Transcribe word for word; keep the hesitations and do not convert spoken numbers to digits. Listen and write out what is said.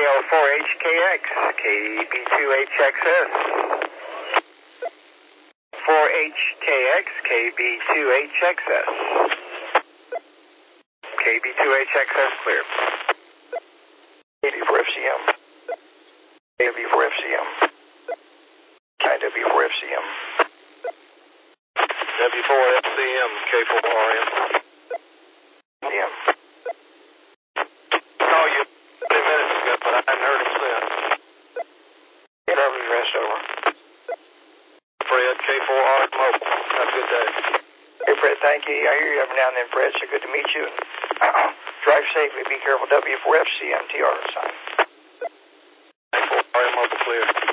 L four H K X, K B two H X S. four H K X, K B two H X S. K B two H X S clear. K W four F C M. K W four F C M. K W four F C M. W four F C M, K four R M. M. Call you twenty minutes ago, but I hadn't heard him since. Driver's rest over. Fred, K four R Mobile. Have a good day. Hey, Fred, thank you. I hear you every now and then, Fred, so good to meet you. Drive safely, be careful. W four F C M T R sign. K four R Mobile clear.